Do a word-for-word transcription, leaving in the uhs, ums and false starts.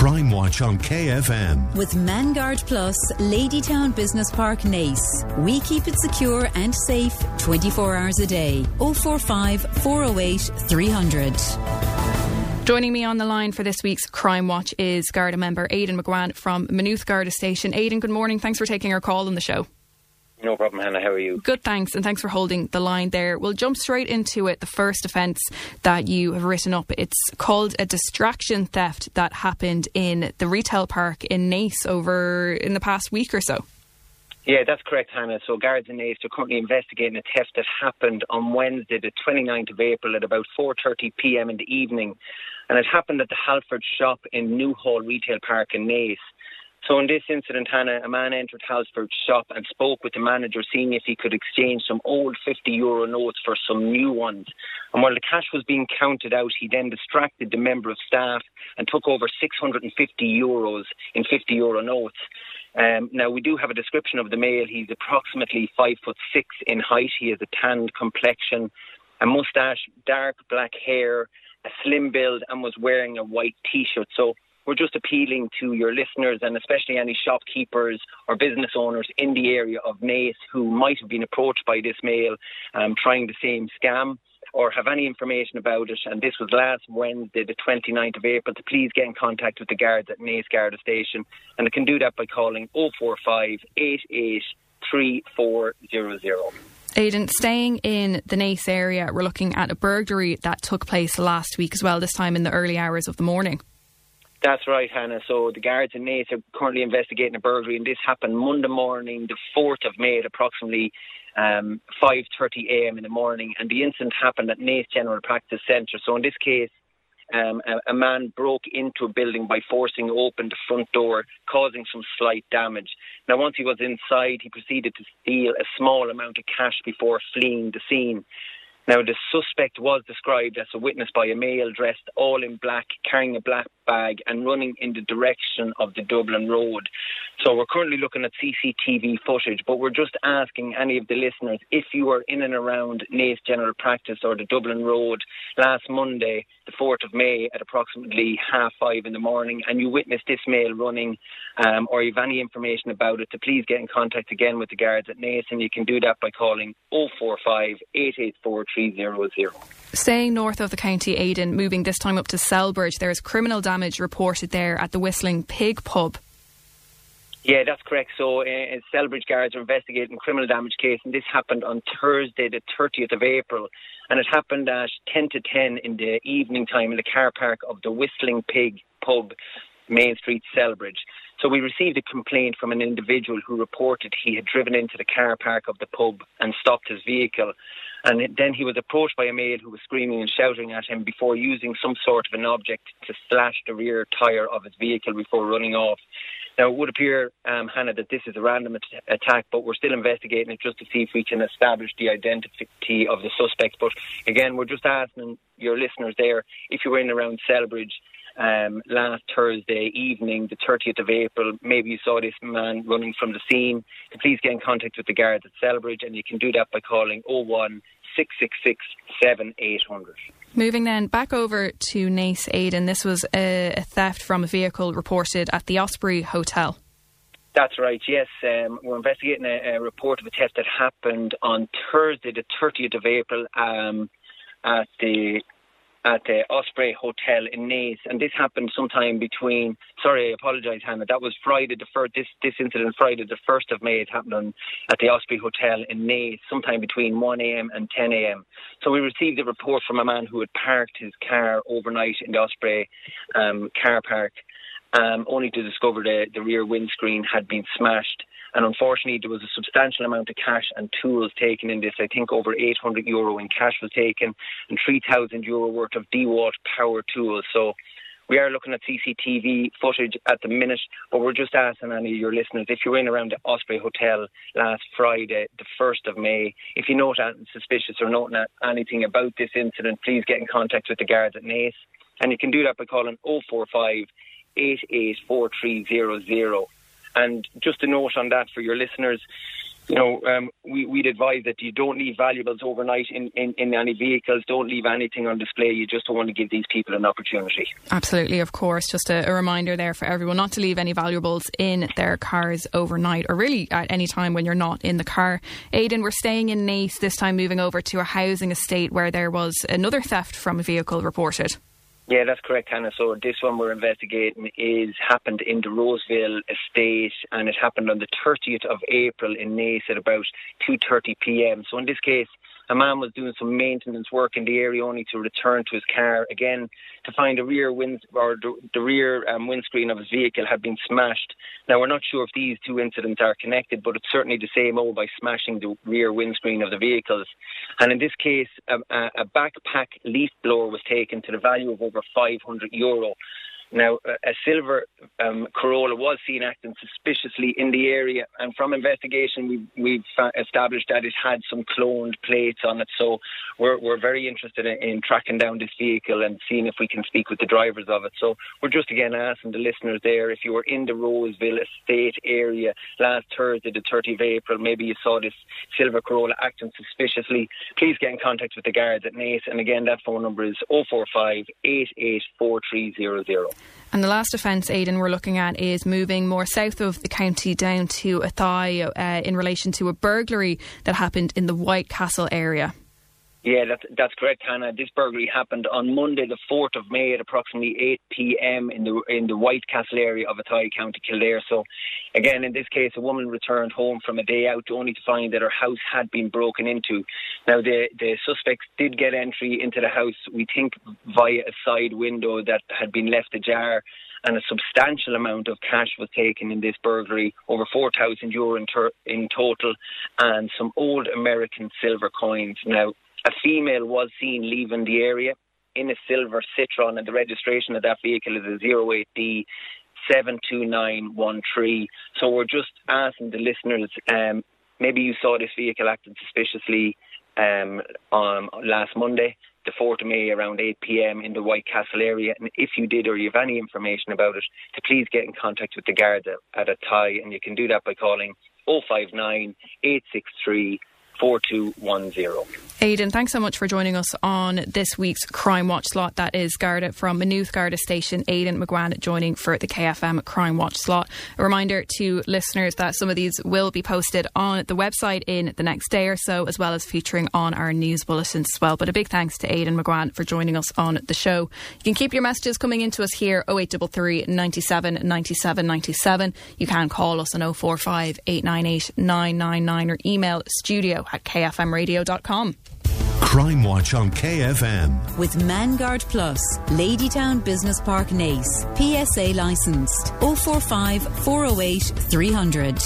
Crime Watch on K F M. With Manguard Plus, Ladytown Business Park, Naas. We keep it secure and safe twenty-four hours a day. oh four five, four oh eight, three hundred. Joining me on the line for this week's Crime Watch is Garda member Aidan McGuan from Maynooth Garda Station. Aidan, good morning. Thanks for taking our call on the show. No problem, Hannah. How are you? Good, thanks, and thanks for holding the line there. We'll jump straight into it. The first offence that you have written up, it's called a distraction theft that happened in the retail park in Naas over in the past week or so. Yeah, that's correct, Hannah. So guards in Naas are currently investigating a theft that happened on Wednesday, the twenty-ninth of April at about four thirty p m in the evening. And it happened at the Halford shop in Newhall Retail Park in Naas. So in this incident, Hannah, a man entered Halford's shop and spoke with the manager, seeing if he could exchange some old fifty euro notes for some new ones. And while the cash was being counted out, he then distracted the member of staff and took over six hundred fifty euros in fifty euro notes. Um, now, we do have a description of the male. He's approximately five foot six in height. He has a tanned complexion, a moustache, dark black hair, a slim build, and was wearing a white T-shirt. So we're just appealing to your listeners, and especially any shopkeepers or business owners in the area of Naas who might have been approached by this male um, trying the same scam, or have any information about it, and this was last Wednesday, the twenty-ninth of April, to please get in contact with the guards at Naas Garda Station, and they can do that by calling oh four five, eight eight, three four zero zero. Aidan, staying in the Naas area, we're looking at a burglary that took place last week as well, this time in the early hours of the morning. That's right, Hannah. So the guards in Naas are currently investigating a burglary, and this happened Monday morning, the fourth of May, at approximately um, five thirty a m in the morning. And the incident happened at Naas General Practice Centre. So in this case, um, a, a man broke into a building by forcing open the front door, causing some slight damage. Now, once he was inside, he proceeded to steal a small amount of cash before fleeing the scene. Now, the suspect was described as a witness by a male dressed all in black, carrying a black bag and running in the direction of the Dublin Road. So we're currently looking at C C T V footage, but we're just asking any of the listeners, if you were in and around Naas General Practice or the Dublin Road last Monday, the fourth of May, at approximately half five in the morning, and you witnessed this male running, um, or you have any information about it, to please get in contact again with the guards at Naas, and you can do that by calling oh four five, eight eight four, three zero zero. Staying north of the county, Aidan, moving this time up to Selbridge, there is criminal damage reported there at the Whistling Pig pub. Yeah, that's correct. So uh, Selbridge guards are investigating a criminal damage case, and this happened on Thursday, the thirtieth of April, and it happened at ten to ten in the evening time in the car park of the Whistling Pig pub, Main Street, Selbridge. So we received a complaint from an individual who reported he had driven into the car park of the pub and stopped his vehicle. And then he was approached by a male who was screaming and shouting at him before using some sort of an object to slash the rear tyre of his vehicle before running off. Now, it would appear, um, Hannah, that this is a random at- attack, but we're still investigating it just to see if we can establish the identity of the suspect. But again, we're just asking your listeners there, if you were in around Selbridge um, last Thursday evening, the thirtieth of April, maybe you saw this man running from the scene, to please get in contact with the guards at Selbridge, and you can do that by calling oh one, six six six, seven eight zero zero. Moving then back over to Naas, Aidan, this was a, a theft from a vehicle reported at the Osprey Hotel. That's right, yes. Um, we're investigating a, a report of a theft that happened on Thursday, the thirtieth of April, um, at the at the Osprey Hotel in Naas, and this happened sometime between, sorry, I apologise, Hannah, that was Friday the first, this, this incident Friday the first of May. It happened on, at the Osprey Hotel in Naas, sometime between one a m and ten a m. So we received a report from a man who had parked his car overnight in the Osprey um, car park, um, only to discover the, the rear windscreen had been smashed. And unfortunately, there was a substantial amount of cash and tools taken in this. I think over eight hundred euro in cash was taken, and three thousand euro worth of DeWalt power tools. So we are looking at C C T V footage at the minute, but we're just asking any of your listeners, if you're in around the Osprey Hotel last Friday, the first of May, if you note anything suspicious or note anything about this incident, please get in contact with the guards at Naas. And you can do that by calling oh four five, eight eight four, three zero zero. And just a note on that for your listeners, You know, um, we, we'd advise that you don't leave valuables overnight in, in, in any vehicles. Don't leave anything on display. You just don't want to give these people an opportunity. Absolutely, of course. Just a, a reminder there for everyone not to leave any valuables in their cars overnight, or really at any time when you're not in the car. Aidan, we're staying in Naas, this time moving over to a housing estate where there was another theft from a vehicle reported. Yeah, that's correct, Hannah. So this one we're investigating is happened in the Roseville estate, and it happened on the thirtieth of April in Naas at about two thirty p.m. So in this case, a man was doing some maintenance work in the area only to return to his car, again, to find the rear wind or the, the rear um, windscreen of his vehicle had been smashed. Now, we're not sure if these two incidents are connected, but it's certainly the same O by smashing the rear windscreen of the vehicles. And in this case, a, a backpack leaf blower was taken to the value of over five hundred euro. Now, a silver um, Corolla was seen acting suspiciously in the area, and from investigation, we've, we've established that it had some cloned plates on it. So we're, we're very interested in, in tracking down this vehicle and seeing if we can speak with the drivers of it. So we're just again asking the listeners there, if you were in the Roseville estate area last Thursday, the thirtieth of April, maybe you saw this silver Corolla acting suspiciously, please get in contact with the guards at Naas. And again, that phone number is oh four five, eight eight four three zero zero. And the last offence, Aidan, we're looking at is moving more south of the county down to Athy uh, in relation to a burglary that happened in the White Castle area. Yeah, that's, that's correct, Hannah. This burglary happened on Monday, the fourth of May at approximately eight p.m. in the in the White Castle area of Athy, County Kildare. So, again, in this case, a woman returned home from a day out only to find that her house had been broken into. Now, the, the suspects did get entry into the house, we think, via a side window that had been left ajar, and a substantial amount of cash was taken in this burglary, over four thousand euro in, ter- in total, and some old American silver coins. Now, a female was seen leaving the area in a silver Citroen, and the registration of that vehicle is a zero eight D seven two nine one three. So we're just asking the listeners, um, maybe you saw this vehicle acting suspiciously um, on last Monday, the fourth of May, around eight p.m. in the White Castle area. And if you did, or you have any information about it, to please get in contact with the guards at, at Athy, and you can do that by calling oh five nine, eight six three, four two one zero. Aidan, thanks so much for joining us on this week's Crime Watch slot. That is Garda from Maynooth Garda Station, Aidan McGuane joining for the K F M Crime Watch slot. A reminder to listeners that some of these will be posted on the website in the next day or so, as well as featuring on our news bulletins as well. But a big thanks to Aidan McGuane for joining us on the show. You can keep your messages coming into us here, oh eight three three, nine seven, nine seven nine seven. You can call us on oh four five, eight nine eight, nine nine nine or email studio at k f m radio dot com. Crime Watch on K F M. With Manguard Plus, Ladytown Business Park, Naas. P S A licensed. oh four five, four oh eight, three hundred.